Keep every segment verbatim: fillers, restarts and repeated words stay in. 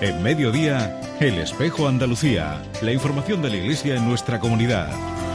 En Mediodía, El Espejo Andalucía. La información de la Iglesia en nuestra comunidad.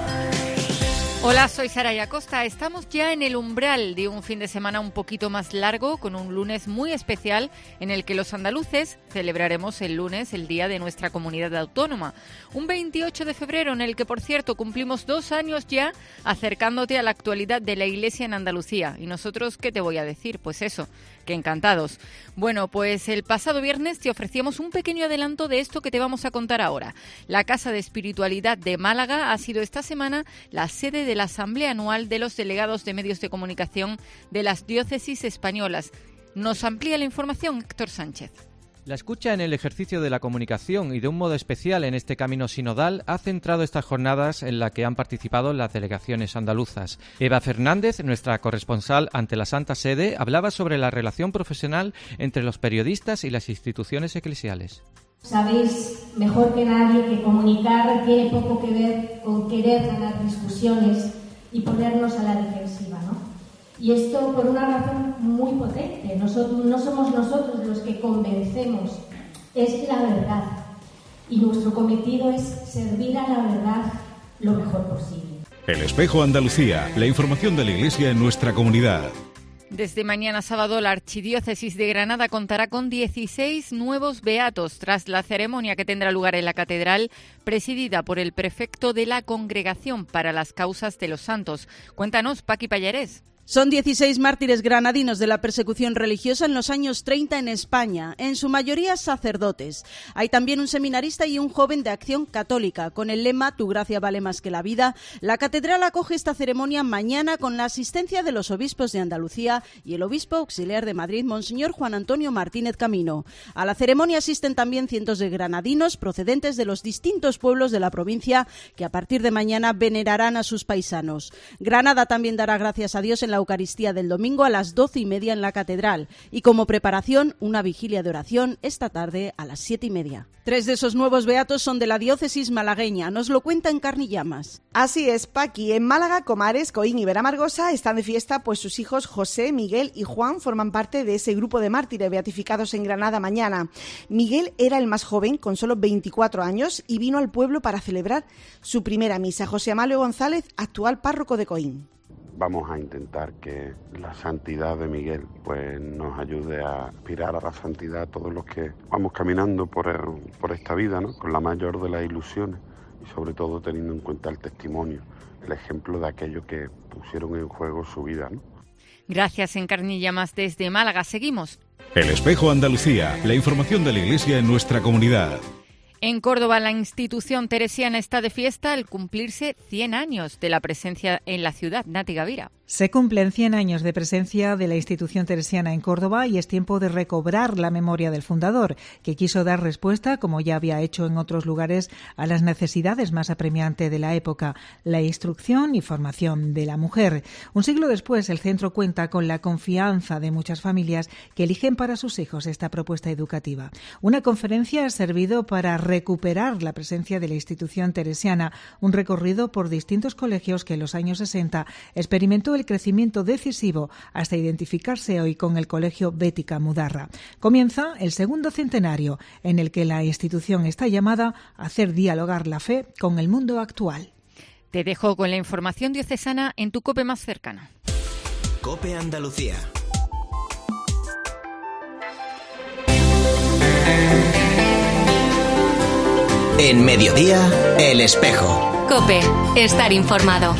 Hola, soy Saraya Costa. Estamos ya en el umbral de un fin de semana un poquito más largo, con un lunes muy especial en el que los andaluces celebraremos el lunes, el día de nuestra comunidad autónoma. Un veintiocho de febrero en el que, por cierto, cumplimos dos años ya acercándote a la actualidad de la Iglesia en Andalucía. ¿Y nosotros qué te voy a decir? Pues eso, que encantados. Bueno, pues el pasado viernes te ofrecíamos un pequeño adelanto de esto que te vamos a contar ahora. La Casa de Espiritualidad de Málaga ha sido esta semana la sede de de la Asamblea Anual de los Delegados de Medios de Comunicación de las Diócesis Españolas. Nos amplía la información Héctor Sánchez. La escucha en el ejercicio de la comunicación y de un modo especial en este camino sinodal ha centrado estas jornadas en la que han participado las delegaciones andaluzas. Eva Fernández, nuestra corresponsal ante la Santa Sede, hablaba sobre la relación profesional entre los periodistas y las instituciones eclesiales. Sabéis mejor que nadie que comunicar tiene poco que ver con querer ganar discusiones y ponernos a la defensiva, ¿no? Y esto por una razón muy potente. Nosotros, no somos nosotros los que convencemos, es la verdad. Y nuestro cometido es servir a la verdad lo mejor posible. El Espejo Andalucía, la información de la Iglesia en nuestra comunidad. Desde mañana sábado, la Archidiócesis de Granada contará con dieciséis nuevos beatos tras la ceremonia que tendrá lugar en la Catedral, presidida por el prefecto de la Congregación para las Causas de los Santos. Cuéntanos, Paqui Pallarés. Son dieciséis mártires granadinos de la persecución religiosa en los años treinta en España, en su mayoría sacerdotes. Hay también un seminarista y un joven de Acción Católica. Con el lema «Tu gracia vale más que la vida», la catedral acoge esta ceremonia mañana con la asistencia de los obispos de Andalucía y el obispo auxiliar de Madrid, Monseñor Juan Antonio Martínez Camino. A la ceremonia asisten también cientos de granadinos procedentes de los distintos pueblos de la provincia que a partir de mañana venerarán a sus paisanos. Granada también dará gracias a Dios en la Eucaristía del domingo a las doce y media en la Catedral y como preparación una vigilia de oración esta tarde a las siete y media. Tres de esos nuevos beatos son de la diócesis malagueña, nos lo cuenta en Carne y Llamas. Así es, Paqui. En Málaga, Comares, Coín y Veramargosa están de fiesta, pues sus hijos José, Miguel y Juan forman parte de ese grupo de mártires beatificados en Granada mañana. Miguel era el más joven, con solo veinticuatro años, y vino al pueblo para celebrar su primera misa. José Amalio González, actual párroco de Coín. Vamos a intentar que la santidad de Miguel pues nos ayude a aspirar a la santidad a todos los que vamos caminando por, el, por esta vida, ¿no? Con la mayor de las ilusiones y sobre todo teniendo en cuenta el testimonio, el ejemplo de aquellos que pusieron en juego su vida, ¿no? Gracias, en Carne y Llamas desde Málaga. Seguimos. El Espejo Andalucía, la información de la Iglesia en nuestra comunidad. En Córdoba, la institución teresiana está de fiesta al cumplirse cien años de la presencia en la ciudad. Nati Gavira. Se cumplen cien años de presencia de la institución teresiana en Córdoba y es tiempo de recobrar la memoria del fundador, que quiso dar respuesta, como ya había hecho en otros lugares, a las necesidades más apremiantes de la época, la instrucción y formación de la mujer. Un siglo después, el centro cuenta con la confianza de muchas familias que eligen para sus hijos esta propuesta educativa. Una conferencia ha servido para recuperar la presencia de la institución teresiana, un recorrido por distintos colegios que en los años sesenta experimentó el crecimiento decisivo hasta identificarse hoy con el Colegio Bética Mudarra. Comienza el segundo centenario en el que la institución está llamada a hacer dialogar la fe con el mundo actual. Te dejo con la información diocesana en tu COPE más cercana. COPE Andalucía. En Mediodía, El Espejo. COPE, estar informado.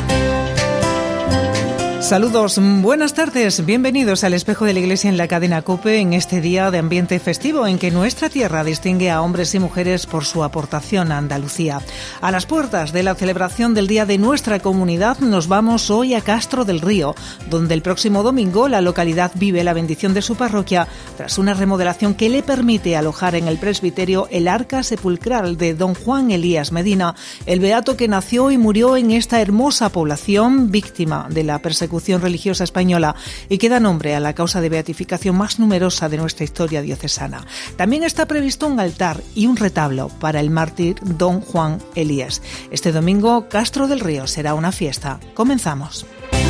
Saludos, buenas tardes, bienvenidos al Espejo de la Iglesia en la cadena COPE en este día de ambiente festivo en que nuestra tierra distingue a hombres y mujeres por su aportación a Andalucía. A las puertas de la celebración del Día de nuestra comunidad nos vamos hoy a Castro del Río, donde el próximo domingo la localidad vive la bendición de su parroquia tras una remodelación que le permite alojar en el presbiterio el arca sepulcral de don Juan Elías Medina, el beato que nació y murió en esta hermosa población víctima de la persecución religiosa española y que da nombre a la causa de beatificación más numerosa de nuestra historia diocesana. También está previsto un altar y un retablo para el mártir don Juan Elías. Este domingo, Castro del Río será una fiesta. Comenzamos.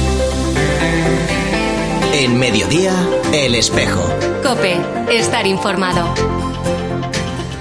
En Mediodía, El Espejo. COPE, estar informado.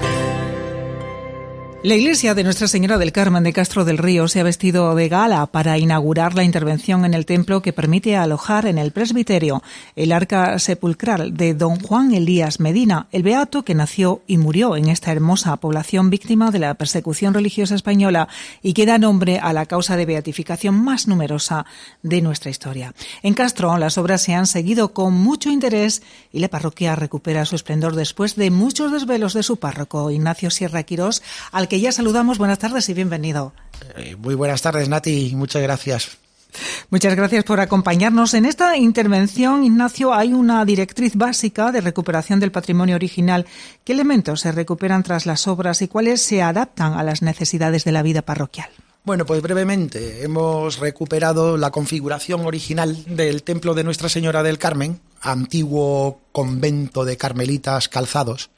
La iglesia de Nuestra Señora del Carmen de Castro del Río se ha vestido de gala para inaugurar la intervención en el templo que permite alojar en el presbiterio el arca sepulcral de don Juan Elías Medina, el beato que nació y murió en esta hermosa población víctima de la persecución religiosa española y que da nombre a la causa de beatificación más numerosa de nuestra historia. En Castro las obras se han seguido con mucho interés y la parroquia recupera su esplendor después de muchos desvelos de su párroco, Ignacio Sierra Quirós, al que ya saludamos. Buenas tardes y bienvenido. Eh, muy buenas tardes, Nati. Muchas gracias. Muchas gracias por acompañarnos. En esta intervención, Ignacio, hay una directriz básica de recuperación del patrimonio original. ¿Qué elementos se recuperan tras las obras y cuáles se adaptan a las necesidades de la vida parroquial? Bueno, pues brevemente, hemos recuperado la configuración original del templo de Nuestra Señora del Carmen, antiguo convento de carmelitas calzados,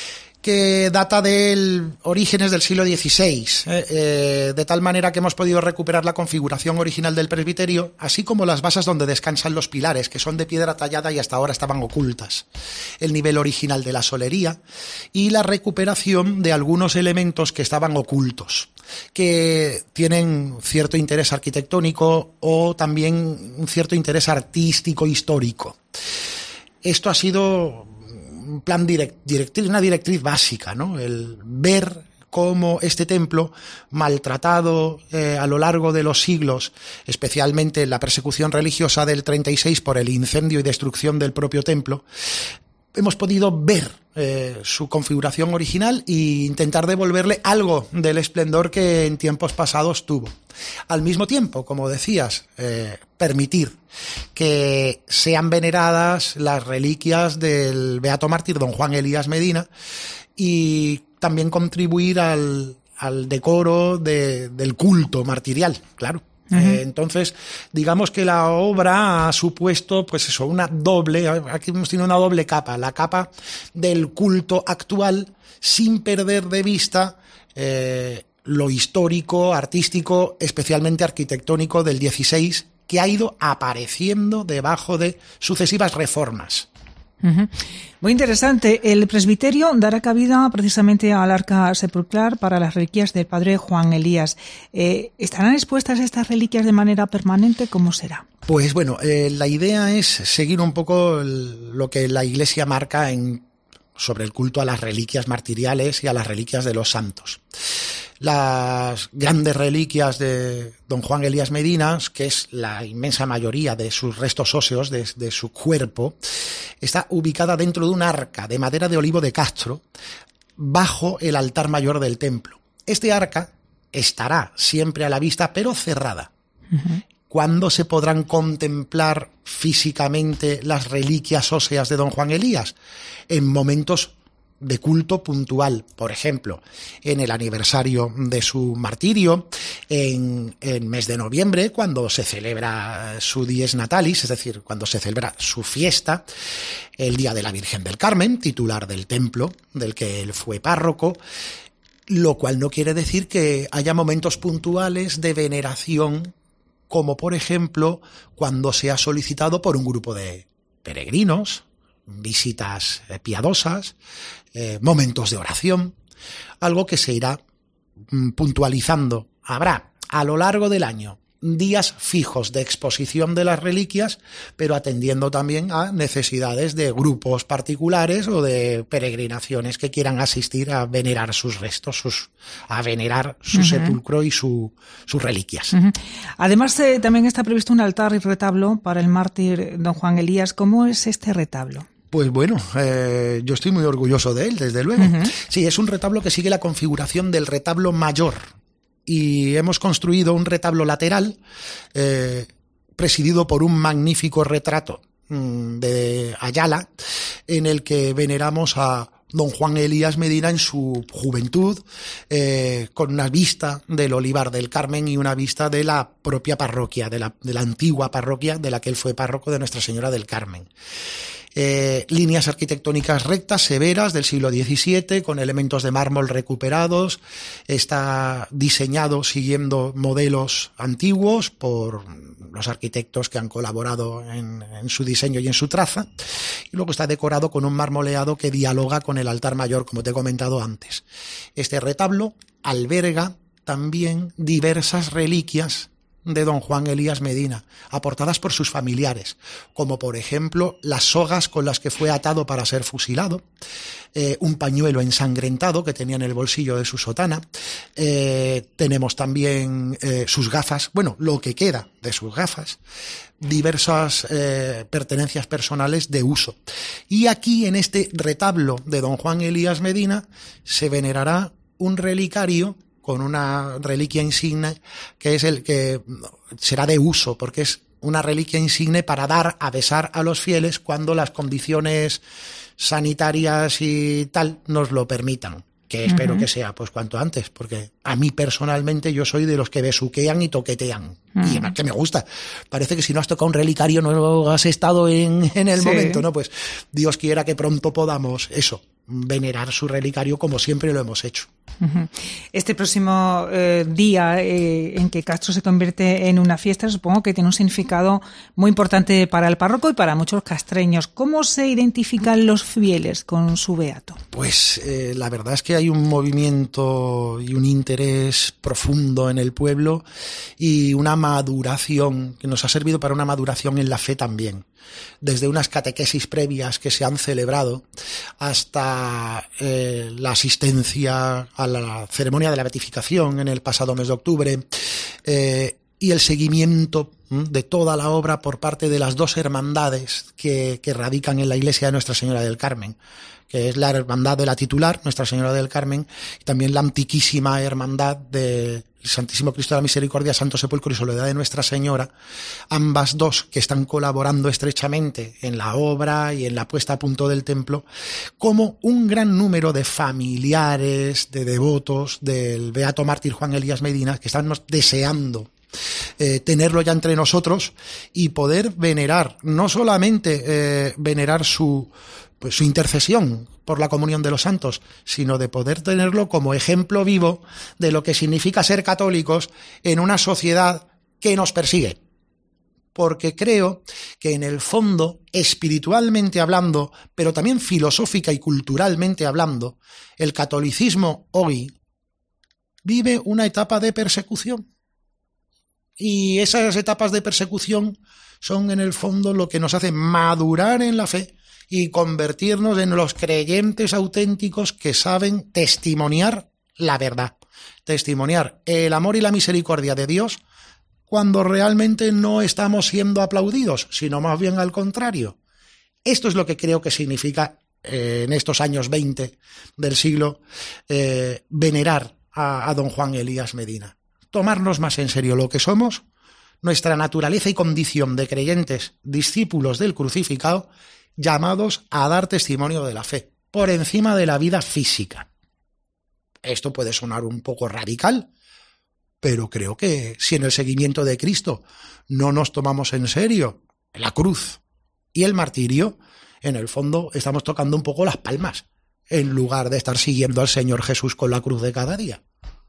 que data de orígenes del siglo dieciséis, eh, eh, de tal manera que hemos podido recuperar la configuración original del presbiterio, así como las basas donde descansan los pilares, que son de piedra tallada y hasta ahora estaban ocultas, el nivel original de la solería y la recuperación de algunos elementos que estaban ocultos, que tienen cierto interés arquitectónico o también un cierto interés artístico histórico. Esto ha sido un plan direct, directriz, una directriz básica, ¿no? El ver cómo este templo, maltratado eh, a lo largo de los siglos, especialmente en la persecución religiosa del treinta y seis por el incendio y destrucción del propio templo, hemos podido ver eh, su configuración original e intentar devolverle algo del esplendor que en tiempos pasados tuvo. Al mismo tiempo, como decías, eh, permitir que sean veneradas las reliquias del beato mártir don Juan Elías Medina y también contribuir al, al decoro de, del culto martirial, claro. Uh-huh. Eh, entonces, digamos que la obra ha supuesto, pues eso, una doble, aquí hemos tenido una doble capa, la capa del culto actual sin perder de vista eh, lo histórico, artístico, especialmente arquitectónico del dieciséis, que ha ido apareciendo debajo de sucesivas reformas. Uh-huh. Muy interesante. El presbiterio dará cabida precisamente al arca sepulcral para las reliquias del padre Juan Elías. Eh, ¿Estarán expuestas estas reliquias de manera permanente? ¿Cómo será? Pues bueno, eh, la idea es seguir un poco el, lo que la Iglesia marca en, sobre el culto a las reliquias martiriales y a las reliquias de los santos. Las grandes reliquias de don Juan Elías Medina, que es la inmensa mayoría de sus restos óseos, de, de su cuerpo, está ubicada dentro de un arca de madera de olivo de Castro, bajo el altar mayor del templo. Este arca estará siempre a la vista, pero cerrada. Uh-huh. ¿Cuándo se podrán contemplar físicamente las reliquias óseas de don Juan Elías? En momentos de culto puntual, por ejemplo, en el aniversario de su martirio, en el mes de noviembre, cuando se celebra su Dies Natalis, es decir, cuando se celebra su fiesta, el Día de la Virgen del Carmen, titular del templo, del que él fue párroco, lo cual no quiere decir que haya momentos puntuales de veneración, como por ejemplo, cuando se ha solicitado por un grupo de peregrinos, visitas piadosas, eh, momentos de oración, algo que se irá mm, puntualizando. Habrá a lo largo del año días fijos de exposición de las reliquias, pero atendiendo también a necesidades de grupos particulares o de peregrinaciones que quieran asistir a venerar sus restos, sus, a venerar su uh-huh. sepulcro y su, sus reliquias. Uh-huh. Además, eh, también está previsto un altar y retablo para el mártir don Juan Elías. ¿Cómo es este retablo? Pues bueno, eh, yo estoy muy orgulloso de él, desde luego. Uh-huh. Sí, es un retablo que sigue la configuración del retablo mayor. Y hemos construido un retablo lateral eh, presidido por un magnífico retrato mmm, de Ayala, en el que veneramos a don Juan Elías Medina en su juventud, eh, con una vista del Olivar del Carmen y una vista de la propia parroquia, de la, de la antigua parroquia de la que él fue párroco de Nuestra Señora del Carmen. Eh, líneas arquitectónicas rectas, severas, del siglo diecisiete, con elementos de mármol recuperados. Está diseñado siguiendo modelos antiguos por los arquitectos que han colaborado en, en su diseño y en su traza. Y luego está decorado con un marmoleado que dialoga con el altar mayor, como te he comentado antes. Este retablo alberga también diversas reliquias de don Juan Elías Medina, aportadas por sus familiares, como por ejemplo las sogas con las que fue atado para ser fusilado, eh, un pañuelo ensangrentado que tenía en el bolsillo de su sotana, eh, tenemos también eh, sus gafas, bueno, lo que queda de sus gafas, diversas eh, pertenencias personales de uso. Y aquí, en este retablo de don Juan Elías Medina, se venerará un relicario con una reliquia insigne que es el que será de uso, porque es una reliquia insigne para dar a besar a los fieles cuando las condiciones sanitarias y tal nos lo permitan, que espero uh-huh. que sea pues cuanto antes, porque a mí personalmente yo soy de los que besuquean y toquetean, uh-huh. y además que me gusta. Parece que si no has tocado un relicario no has estado en, en el sí. momento, ¿no? Pues Dios quiera que pronto podamos eso, venerar su relicario como siempre lo hemos hecho. Este próximo eh, día eh, en que Castro se convierte en una fiesta, supongo que tiene un significado muy importante para el párroco y para muchos castreños. ¿Cómo se identifican los fieles con su beato? Pues eh, la verdad es que hay un movimiento y un interés profundo en el pueblo y una maduración que nos ha servido para una maduración en la fe también. Desde unas catequesis previas que se han celebrado hasta eh, la asistencia a la ceremonia de la beatificación en el pasado mes de octubre eh, y el seguimiento de toda la obra por parte de las dos hermandades que, que radican en la iglesia de Nuestra Señora del Carmen, que es la hermandad de la titular, Nuestra Señora del Carmen, y también la antiquísima hermandad de Santísimo Cristo de la Misericordia, Santo Sepulcro y Soledad de Nuestra Señora, ambas dos que están colaborando estrechamente en la obra y en la puesta a punto del templo, como un gran número de familiares, de devotos del beato mártir Juan Elías Medina, que estamos deseando Eh, tenerlo ya entre nosotros y poder venerar, no solamente eh, venerar su, pues, su intercesión por la comunión de los santos, sino de poder tenerlo como ejemplo vivo de lo que significa ser católicos en una sociedad que nos persigue. Porque creo que en el fondo, espiritualmente hablando, pero también filosófica y culturalmente hablando, el catolicismo hoy vive una etapa de persecución. Y esas etapas de persecución son en el fondo lo que nos hace madurar en la fe y convertirnos en los creyentes auténticos que saben testimoniar la verdad, testimoniar el amor y la misericordia de Dios cuando realmente no estamos siendo aplaudidos, sino más bien al contrario. Esto es lo que creo que significa eh, en estos años veinte del siglo eh, venerar a, a don Juan Elías Medina. Tomarnos más en serio lo que somos, nuestra naturaleza y condición de creyentes, discípulos del crucificado, llamados a dar testimonio de la fe, por encima de la vida física. Esto puede sonar un poco radical, pero creo que si en el seguimiento de Cristo no nos tomamos en serio la cruz y el martirio, en el fondo estamos tocando un poco las palmas, en lugar de estar siguiendo al Señor Jesús con la cruz de cada día.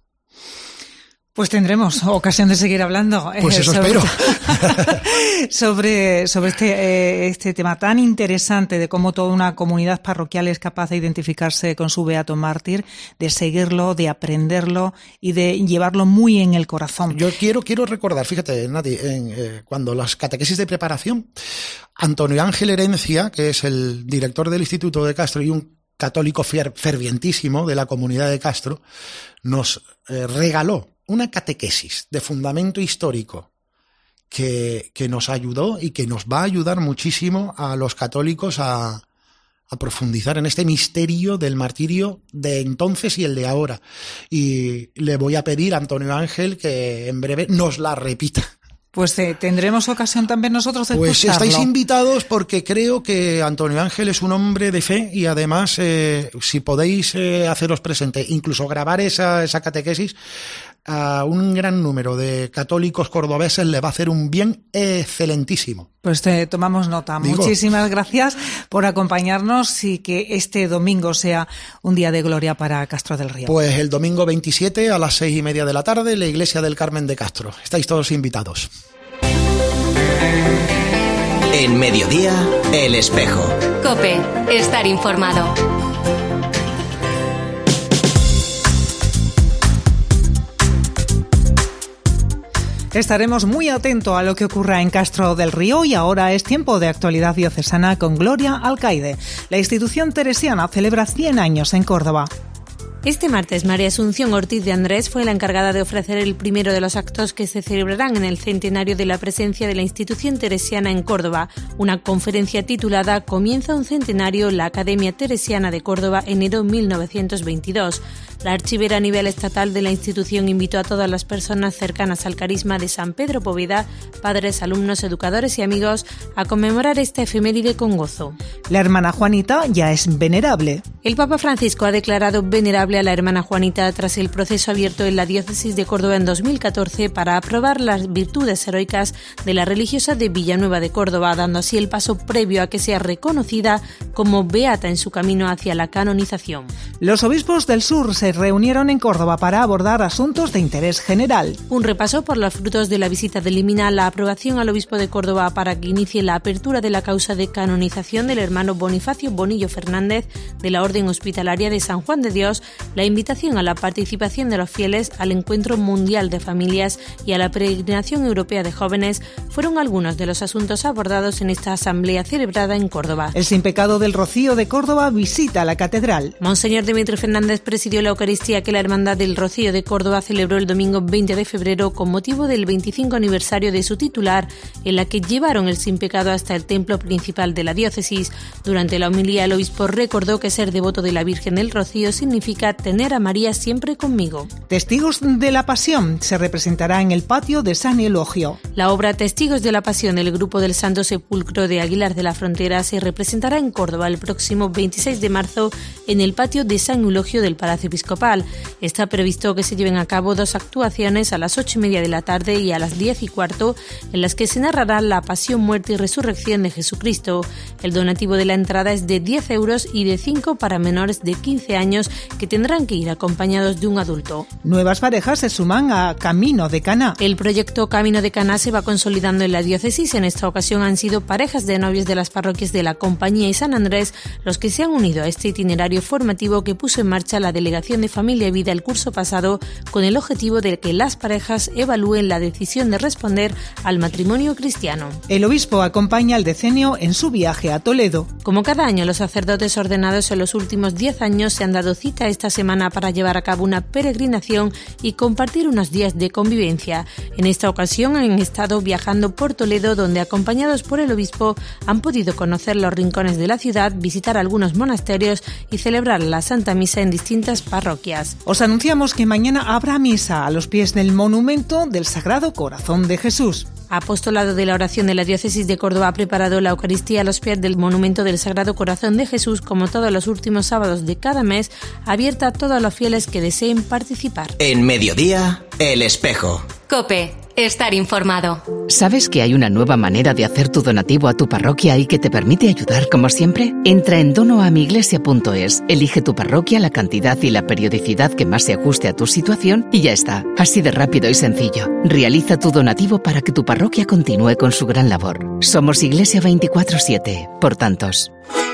Pues tendremos ocasión de seguir hablando. Pues eso eh, sobre, espero. sobre, sobre este, eh, este tema tan interesante de cómo toda una comunidad parroquial es capaz de identificarse con su beato mártir, de seguirlo, de aprenderlo y de llevarlo muy en el corazón. Yo quiero, quiero recordar, fíjate, Nati, en, eh, cuando las catequesis de preparación, Antonio Ángel Herencia, que es el director del Instituto de Castro y un católico fervientísimo de la comunidad de Castro, nos eh, regaló una catequesis de fundamento histórico que, que nos ayudó y que nos va a ayudar muchísimo a los católicos a, a profundizar en este misterio del martirio de entonces y el de ahora. Y le voy a pedir a Antonio Ángel que en breve nos la repita. Pues eh, tendremos ocasión también nosotros de Pues escucharlo. Estáis invitados porque creo que Antonio Ángel es un hombre de fe y además eh, si podéis eh, haceros presente, incluso grabar esa, esa catequesis, a un gran número de católicos cordobeses le va a hacer un bien excelentísimo. Pues te tomamos nota. Digo, muchísimas gracias por acompañarnos y que este domingo sea un día de gloria para Castro del Río. Pues el domingo veintisiete a las seis y media de la tarde, la Iglesia del Carmen de Castro. Estáis todos invitados. En Mediodía, El Espejo. COPE, estar informado. Estaremos muy atentos a lo que ocurra en Castro del Río y ahora es tiempo de actualidad diocesana con Gloria Alcaide. La institución teresiana celebra cien años en Córdoba. Este martes, María Asunción Ortiz de Andrés fue la encargada de ofrecer el primero de los actos que se celebrarán en el centenario de la presencia de la institución teresiana en Córdoba, una conferencia titulada Comienza un centenario, la Academia Teresiana de Córdoba, enero mil novecientos veintidós. La archivera a nivel estatal de la institución invitó a todas las personas cercanas al carisma de San Pedro Poveda, padres, alumnos, educadores y amigos, a conmemorar esta efeméride con gozo. La hermana Juanita ya es venerable. El Papa Francisco ha declarado venerable a la hermana Juanita tras el proceso abierto en la diócesis de Córdoba en dos mil catorce para aprobar las virtudes heroicas de la religiosa de Villanueva de Córdoba, dando así el paso previo a que sea reconocida como beata en su camino hacia la canonización. Los obispos del sur se reunieron en Córdoba para abordar asuntos de interés general. Un repaso por los frutos de la visita delimina la aprobación al obispo de Córdoba para que inicie la apertura de la causa de canonización del hermano Bonifacio Bonillo Fernández de la Orden Hospitalaria de San Juan de Dios, la invitación a la participación de los fieles al Encuentro Mundial de Familias y a la Peregrinación Europea de Jóvenes fueron algunos de los asuntos abordados en esta asamblea celebrada en Córdoba. El Sin Pecado del Rocío de Córdoba visita la catedral. Monseñor Demetrio Fernández presidió la Eucaristía que la Hermandad del Rocío de Córdoba celebró el domingo veinte de febrero con motivo del veinticinco aniversario de su titular, en la que llevaron el Sin Pecado hasta el templo principal de la diócesis. Durante la homilía, el obispo recordó que ser devoto de la Virgen del Rocío significa tener a María siempre conmigo. Testigos de la Pasión se representará en el patio de San Eulogio. La obra Testigos de la Pasión del Grupo del Santo Sepulcro de Aguilar de la Frontera se representará en Córdoba el próximo veintiséis de marzo en el patio de San Eulogio del Palacio Episcopal. Está previsto que se lleven a cabo dos actuaciones a las ocho y media de la tarde y a las diez y cuarto, en las que se narrará la pasión, muerte y resurrección de Jesucristo. El donativo de la entrada es de diez euros y de cinco para menores de quince años que tendrán que ir acompañados de un adulto. Nuevas parejas se suman a Camino de Caná. El proyecto Camino de Caná se va consolidando en la diócesis. En esta ocasión han sido parejas de novios de las parroquias de la Compañía y San Andrés los que se han unido a este itinerario formativo que puso en marcha la Delegación de Familia y Vida el curso pasado, con el objetivo de que las parejas evalúen la decisión de responder al matrimonio cristiano. El obispo acompaña al decenio en su viaje a Toledo. Como cada año, los sacerdotes ordenados en los últimos diez años se han dado cita esta semana para llevar a cabo una peregrinación y compartir unos días de convivencia. En esta ocasión han estado viajando por Toledo, donde acompañados por el obispo han podido conocer los rincones de la ciudad, visitar algunos monasterios y celebrar la Santa Misa en distintas parroquias. Os anunciamos que mañana habrá misa a los pies del monumento del Sagrado Corazón de Jesús. Apostolado de la Oración de la Diócesis de Córdoba ha preparado la Eucaristía a los pies del monumento del Sagrado Corazón de Jesús, como todos los últimos sábados de cada mes, abierta a todos los fieles que deseen participar. En Mediodía, El Espejo. COPE, estar informado. ¿Sabes que hay una nueva manera de hacer tu donativo a tu parroquia y que te permite ayudar como siempre? Entra en donoamiglesia punto es, elige tu parroquia, la cantidad y la periodicidad que más se ajuste a tu situación y ya está. Así de rápido y sencillo. Realiza tu donativo para que tu parroquia continúe con su gran labor. Somos Iglesia veinticuatro siete, por tantos.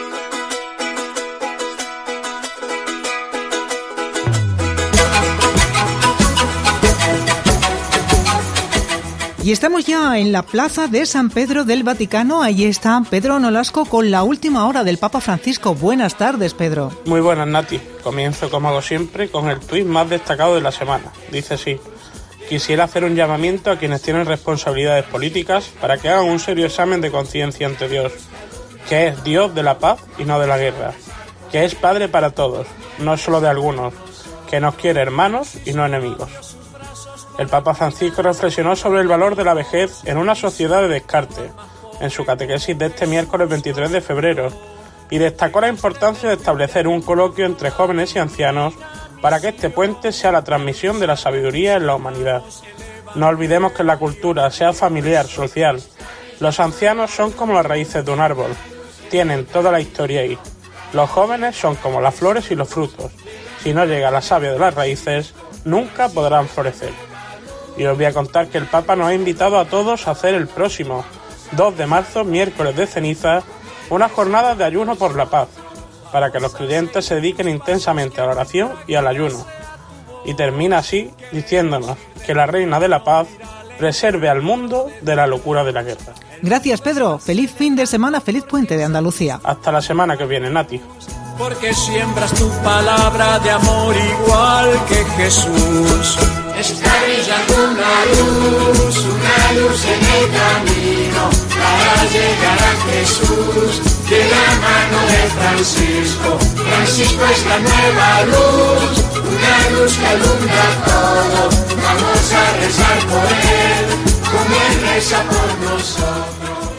Y estamos ya en la plaza de San Pedro del Vaticano. Allí está Pedro Nolasco con la última hora del Papa Francisco. Buenas tardes, Pedro. Muy buenas, Nati. Comienzo, como hago siempre, con el tuit más destacado de la semana. Dice así: quisiera hacer un llamamiento a quienes tienen responsabilidades políticas para que hagan un serio examen de conciencia ante Dios, que es Dios de la paz y no de la guerra, que es Padre para todos, no solo de algunos, que nos quiere hermanos y no enemigos. El Papa Francisco reflexionó sobre el valor de la vejez en una sociedad de descarte, en su catequesis de este miércoles veintitrés de febrero, y destacó la importancia de establecer un coloquio entre jóvenes y ancianos para que este puente sea la transmisión de la sabiduría en la humanidad. No olvidemos que la cultura, sea familiar, social, los ancianos son como las raíces de un árbol, tienen toda la historia ahí. Los jóvenes son como las flores y los frutos. Si no llega la savia de las raíces, nunca podrán florecer. Y os voy a contar que el Papa nos ha invitado a todos a hacer el próximo dos de marzo, miércoles de ceniza, unas jornadas de ayuno por la paz, para que los creyentes se dediquen intensamente a la oración y al ayuno. Y termina así diciéndonos que la Reina de la Paz preserve al mundo de la locura de la guerra. Gracias, Pedro. Feliz fin de semana, feliz puente de Andalucía. Hasta la semana que viene, Nati. Porque siembras tu palabra de amor igual que Jesús. Está brillando una luz, una luz en el camino para llegar a Jesús. De la mano de Francisco, Francisco es la nueva luz, una luz que alumbra todo. Vamos a rezar por él, como él reza por nosotros.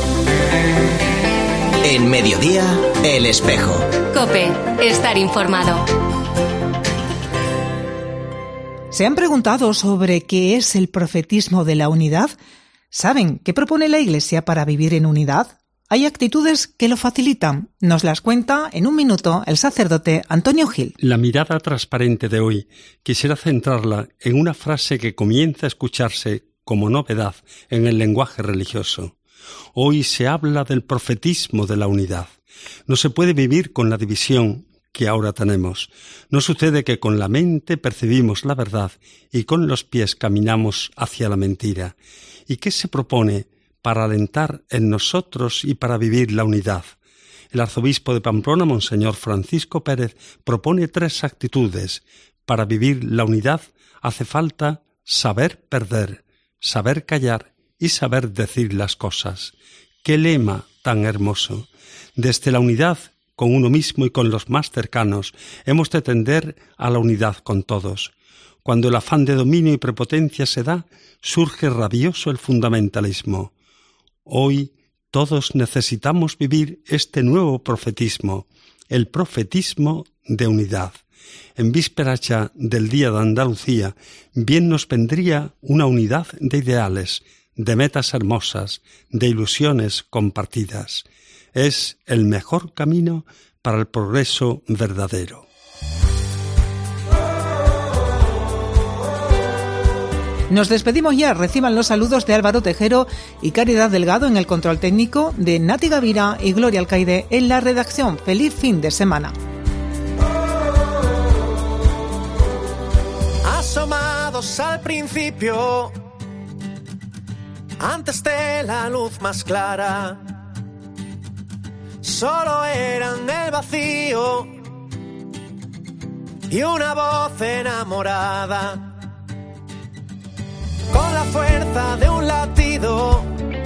En Mediodía, El Espejo. COPE, estar informado. ¿Se han preguntado sobre qué es el profetismo de la unidad? ¿Saben qué propone la Iglesia para vivir en unidad? Hay actitudes que lo facilitan. Nos las cuenta en un minuto el sacerdote Antonio Gil. La mirada transparente de hoy quisiera centrarla en una frase que comienza a escucharse como novedad en el lenguaje religioso. Hoy se habla del profetismo de la unidad. No se puede vivir con la división que ahora tenemos. No sucede que con la mente percibimos la verdad y con los pies caminamos hacia la mentira. ¿Y qué se propone para alentar en nosotros y para vivir la unidad? El arzobispo de Pamplona, Monseñor Francisco Pérez, propone tres actitudes. Para vivir la unidad hace falta saber perder, saber callar y saber decir las cosas. ¡Qué lema tan hermoso! Desde la unidad con uno mismo y con los más cercanos, hemos de tender a la unidad con todos. Cuando el afán de dominio y prepotencia se da, surge rabioso el fundamentalismo. Hoy todos necesitamos vivir este nuevo profetismo, el profetismo de unidad. En vísperas ya del Día de Andalucía, bien nos vendría una unidad de ideales, de metas hermosas, de ilusiones compartidas. Es el mejor camino para el progreso verdadero. Nos despedimos ya. Reciban los saludos de Álvaro Tejero y Caridad Delgado en el control técnico, de Nati Gavira y Gloria Alcaide en la redacción. Feliz fin de semana. Asomados al principio, antes de la luz más clara, solo eran el vacío y una voz enamorada, con la fuerza de un latido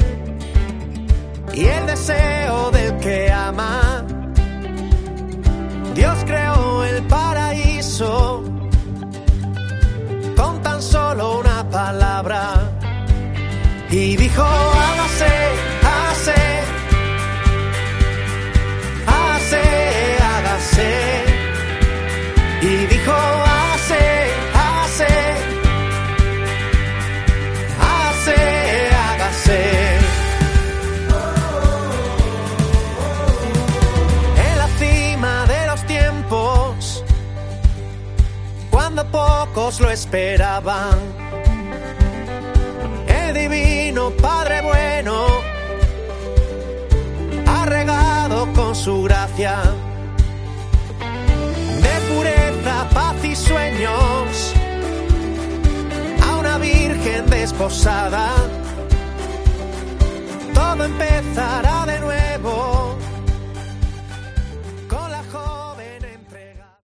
y el deseo del que ama. Dios creó el paraíso con tan solo una palabra y dijo: hágase, hágase, hágase, hágase. Y dijo: hágase, hágase, hágase, hágase. En la cima de los tiempos, cuando pocos lo esperaban, el divino Padre bueno ha regado con su gracia de pureza, paz y sueños a una virgen desposada. Todo empezará de nuevo.